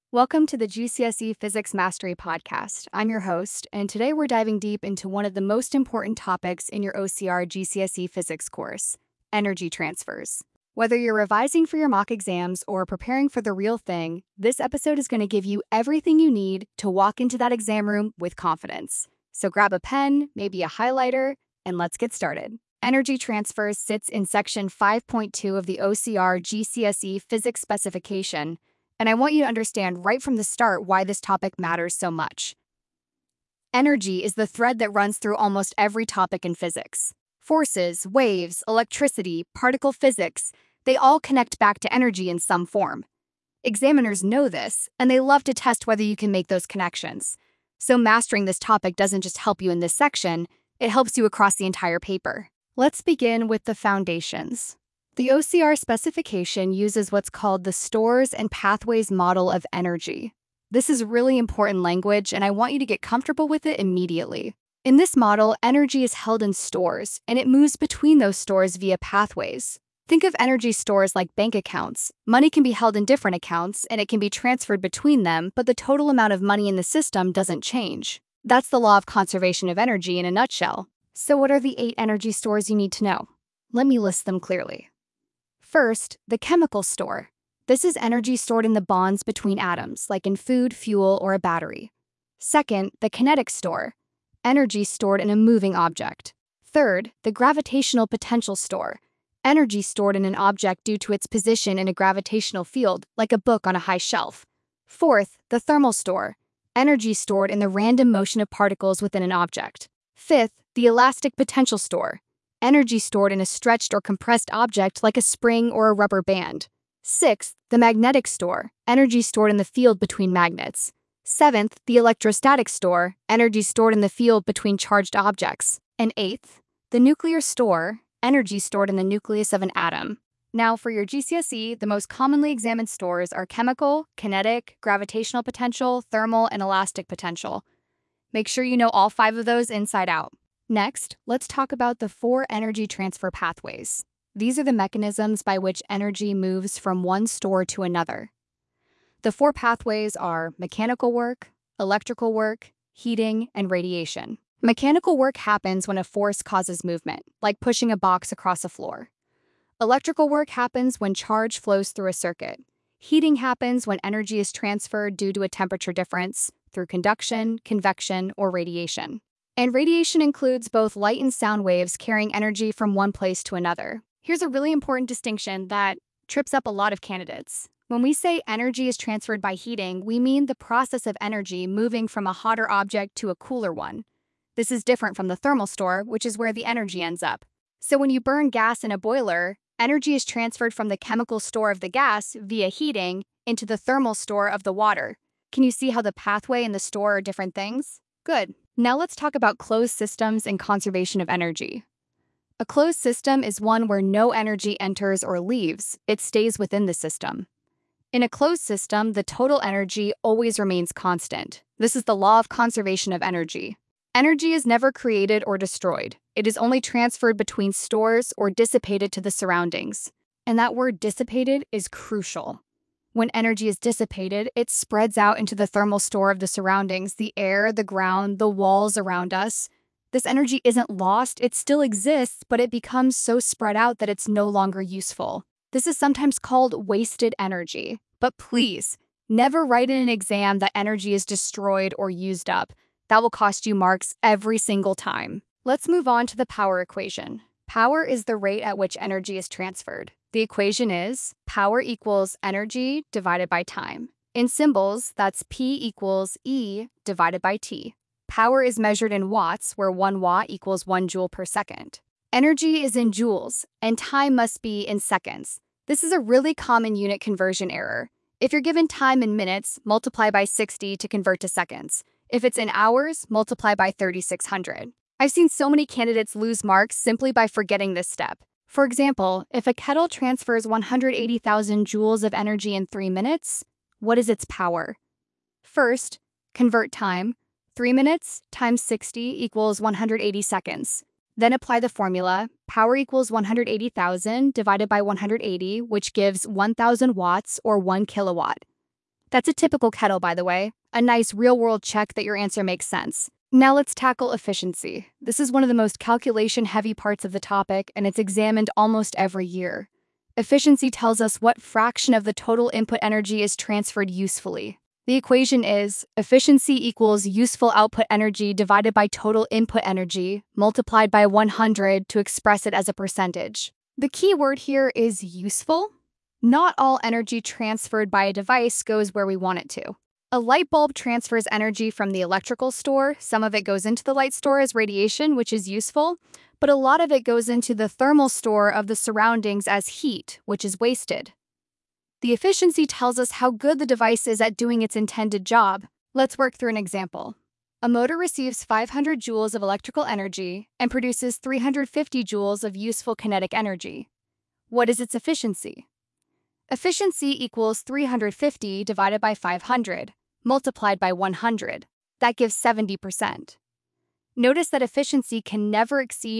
Welcome to the GCSE Physics Mastery Podcast. I'm your host, and today we're diving deep into one of the most important topics in your OCR GCSE Physics course, energy transfers. Whether you're revising for your mock exams or preparing for the real thing, this episode is going to give you everything you need to walk into that exam room with confidence. So grab a pen, maybe a highlighter, and let's get started. Energy transfers sits in section 5.2 of the OCR GCSE Physics specification, and I want you to understand right from the start why this topic matters so much. Energy is the thread that runs through almost every topic in physics. Forces, waves, electricity, particle physics, they all connect back to energy in some form. Examiners know this, and they love to test whether you can make those connections. So mastering this topic doesn't just help you in this section, it helps you across the entire paper. Let's begin with the foundations. The OCR specification uses what's called the Stores and Pathways model of energy. This is really important language, and I want you to get comfortable with it immediately. In this model, energy is held in stores, and it moves between those stores via pathways. Think of energy stores like bank accounts. Money can be held in different accounts, and it can be transferred between them, but the total amount of money in the system doesn't change. That's the law of conservation of energy in a nutshell. So what are the 8 energy stores you need to know? Let me list them clearly. First, the chemical store. This is energy stored in the bonds between atoms, like in food, fuel, or a battery. Second, the kinetic store. Energy stored in a moving object. Third, the gravitational potential store. Energy stored in an object due to its position in a gravitational field, like a book on a high shelf. Fourth, the thermal store. Energy stored in the random motion of particles within an object. Fifth, the elastic potential store. Energy stored in a stretched or compressed object like a spring or a rubber band. Sixth, the magnetic store, energy stored in the field between magnets. Seventh, the electrostatic store, energy stored in the field between charged objects. And eighth, the nuclear store, energy stored in the nucleus of an atom. Now, for your GCSE, the most commonly examined stores are chemical, kinetic, gravitational potential, thermal, and elastic potential. Make sure you know all 5 of those inside out. Next, let's talk about the 4 energy transfer pathways. These are the mechanisms by which energy moves from one store to another. The 4 pathways are mechanical work, electrical work, heating, and radiation. Mechanical work happens when a force causes movement, like pushing a box across a floor. Electrical work happens when charge flows through a circuit. Heating happens when energy is transferred due to a temperature difference through conduction, convection, or radiation. And radiation includes both light and sound waves carrying energy from one place to another. Here's a really important distinction that trips up a lot of candidates. When we say energy is transferred by heating, we mean the process of energy moving from a hotter object to a cooler one. This is different from the thermal store, which is where the energy ends up. So when you burn gas in a boiler, energy is transferred from the chemical store of the gas via heating into the thermal store of the water. Can you see how the pathway and the store are different things? Good. Now let's talk about closed systems and conservation of energy. A closed system is one where no energy enters or leaves, it stays within the system. In a closed system, the total energy always remains constant. This is the law of conservation of energy. Energy is never created or destroyed. It is only transferred between stores or dissipated to the surroundings. And that word dissipated is crucial. When energy is dissipated, it spreads out into the thermal store of the surroundings, the air, the ground, the walls around us. This energy isn't lost, it still exists, but it becomes so spread out that it's no longer useful. This is sometimes called wasted energy. But please, never write in an exam that energy is destroyed or used up. That will cost you marks every single time. Let's move on to the power equation. Power is the rate at which energy is transferred. The equation is power equals energy divided by time. In symbols, that's P equals E divided by T. Power is measured in watts, where 1 watt equals 1 joule per second. Energy is in joules, and time must be in seconds. This is a really common unit conversion error. If you're given time in minutes, multiply by 60 to convert to seconds. If it's in hours, multiply by 3,600. I've seen so many candidates lose marks simply by forgetting this step. For example, if a kettle transfers 180,000 joules of energy in 3 minutes, what is its power? First, convert time. 3 minutes times 60 equals 180 seconds. Then apply the formula. Power equals 180,000 divided by 180, which gives 1,000 watts or 1 kilowatt. That's a typical kettle, by the way. A nice real-world check that your answer makes sense. Now let's tackle efficiency. This is one of the most calculation-heavy parts of the topic, and it's examined almost every year. Efficiency tells us what fraction of the total input energy is transferred usefully. The equation is efficiency equals useful output energy divided by total input energy multiplied by 100 to express it as a percentage. The key word here is useful. Not all energy transferred by a device goes where we want it to. A light bulb transfers energy from the electrical store. Some of it goes into the light store as radiation, which is useful, but a lot of it goes into the thermal store of the surroundings as heat, which is wasted. The efficiency tells us how good the device is at doing its intended job. Let's work through an example. A motor receives 500 joules of electrical energy and produces 350 joules of useful kinetic energy. What is its efficiency? Efficiency equals 350 divided by 500, multiplied by 100. That gives 70%. Notice that efficiency can never exceed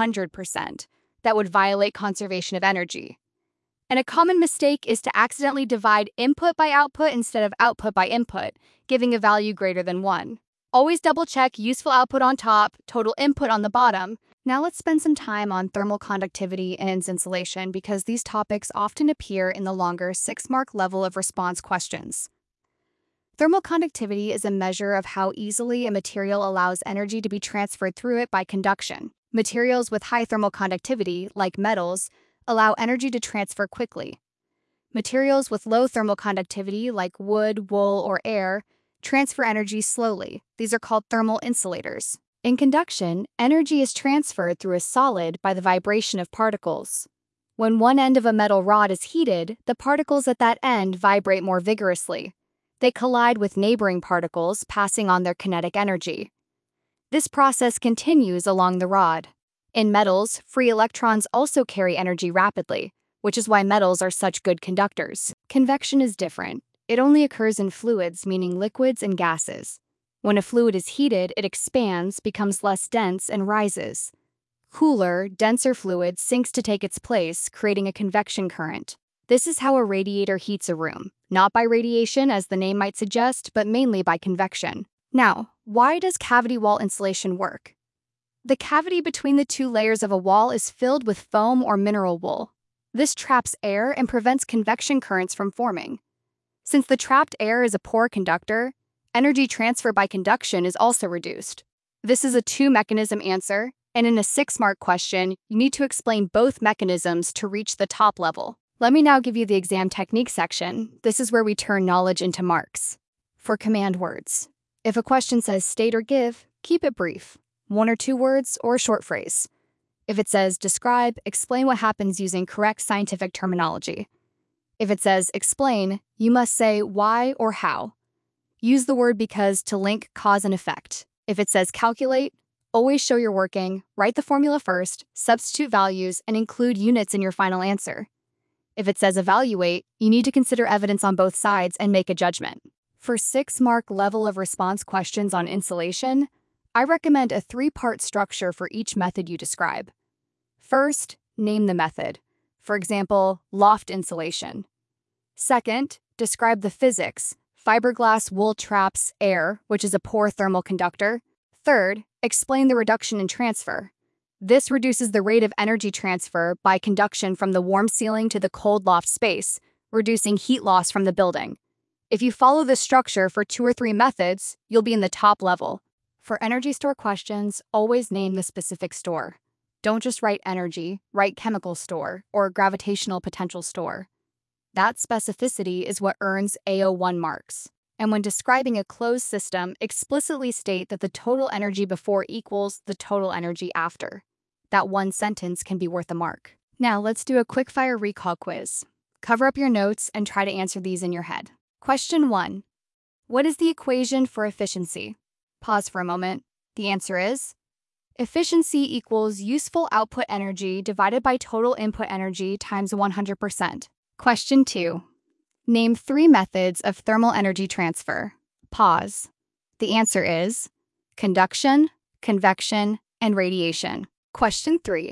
100%. That would violate conservation of energy. And a common mistake is to accidentally divide input by output instead of output by input, giving a value greater than 1. Always double-check useful output on top, total input on the bottom. Now let's spend some time on thermal conductivity and insulation because these topics often appear in the longer 6-mark level of response questions. Thermal conductivity is a measure of how easily a material allows energy to be transferred through it by conduction. Materials with high thermal conductivity, like metals, allow energy to transfer quickly. Materials with low thermal conductivity, like wood, wool, or air, transfer energy slowly. These are called thermal insulators. In conduction, energy is transferred through a solid by the vibration of particles. When one end of a metal rod is heated, the particles at that end vibrate more vigorously. They collide with neighboring particles, passing on their kinetic energy. This process continues along the rod. In metals, free electrons also carry energy rapidly, which is why metals are such good conductors. Convection is different. It only occurs in fluids, meaning liquids and gases. When a fluid is heated, it expands, becomes less dense, and rises. Cooler, denser fluid sinks to take its place, creating a convection current. This is how a radiator heats a room, not by radiation, as the name might suggest, but mainly by convection. Now, why does cavity wall insulation work? The cavity between the two layers of a wall is filled with foam or mineral wool. This traps air and prevents convection currents from forming. Since the trapped air is a poor conductor, energy transfer by conduction is also reduced. This is a 2-mechanism answer, and in a 6-mark question, you need to explain both mechanisms to reach the top level. Let me now give you the exam technique section. This is where we turn knowledge into marks. For command words, if a question says state or give, keep it brief, 1 or 2 words or a short phrase. If it says describe, explain what happens using correct scientific terminology. If it says explain, you must say why or how. Use the word because to link cause and effect. If it says calculate, always show you're working, write the formula first, substitute values, and include units in your final answer. If it says evaluate, you need to consider evidence on both sides and make a judgment. For 6-mark level of response questions on insulation, I recommend a 3-part structure for each method you describe. First, name the method. For example, loft insulation. Second, describe the physics. Fiberglass wool traps air, which is a poor thermal conductor. Third, explain the reduction in transfer. This reduces the rate of energy transfer by conduction from the warm ceiling to the cold loft space, reducing heat loss from the building. If you follow this structure for 2 or 3 methods, you'll be in the top level. For energy store questions, always name the specific store. Don't just write energy, write chemical store or gravitational potential store. That specificity is what earns AO1 marks. And when describing a closed system, explicitly state that the total energy before equals the total energy after. That one sentence can be worth a mark. Now let's do a quick-fire recall quiz. Cover up your notes and try to answer these in your head. Question 1. What is the equation for efficiency? Pause for a moment. The answer is efficiency equals useful output energy divided by total input energy times 100%. Question 2. Name 3 methods of thermal energy transfer. Pause. The answer is conduction, convection, and radiation. Question 3.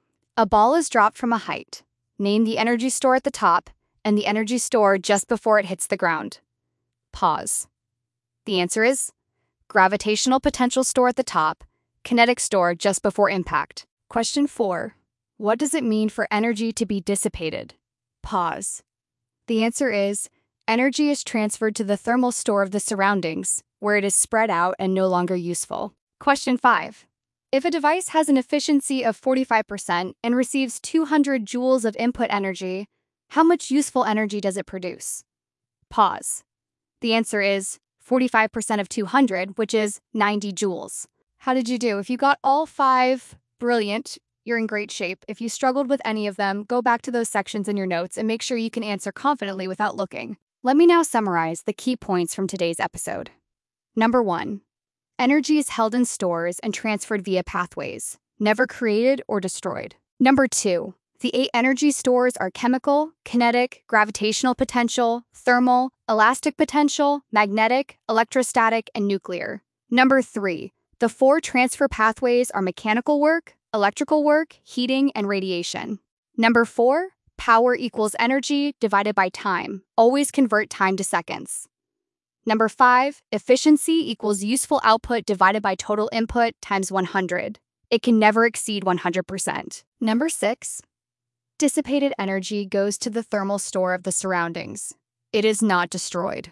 A ball is dropped from a height. Name the energy store at the top and the energy store just before it hits the ground. Pause. The answer is gravitational potential store at the top, kinetic store just before impact. Question 4. What does it mean for energy to be dissipated? Pause. The answer is energy is transferred to the thermal store of the surroundings, where it is spread out and no longer useful. Question 5. If a device has an efficiency of 45% and receives 200 joules of input energy, how much useful energy does it produce? Pause. The answer is 45% of 200, which is 90 joules. How did you do? If you got all 5, brilliant, you're in great shape. If you struggled with any of them, go back to those sections in your notes and make sure you can answer confidently without looking. Let me now summarize the key points from today's episode. Number 1. Energy is held in stores and transferred via pathways, never created or destroyed. Number 2. The 8 energy stores are chemical, kinetic, gravitational potential, thermal, elastic potential, magnetic, electrostatic, and nuclear. Number 3. The 4 transfer pathways are mechanical work, electrical work, heating, and radiation. Number 4. Power equals energy divided by time. Always convert time to seconds. Number 5. Efficiency equals useful output divided by total input times 100. It can never exceed 100%. Number 6. Dissipated energy goes to the thermal store of the surroundings. It is not destroyed.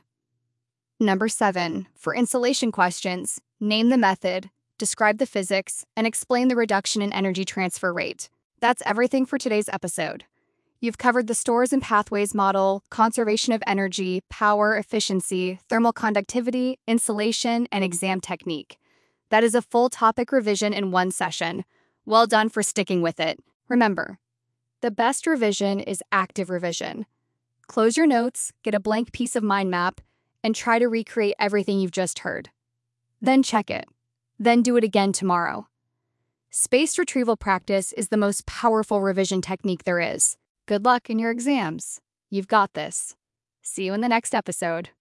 Number 7. For insulation questions, name the method, describe the physics, and explain the reduction in energy transfer rate. That's everything for today's episode. You've covered the stores and pathways model, conservation of energy, power, efficiency, thermal conductivity, insulation, and exam technique. That is a full topic revision in one session. Well done for sticking with it. Remember, the best revision is active revision. Close your notes, get a blank piece of mind map, and try to recreate everything you've just heard. Then check it. Then do it again tomorrow. Spaced retrieval practice is the most powerful revision technique there is. Good luck in your exams. You've got this. See you in the next episode.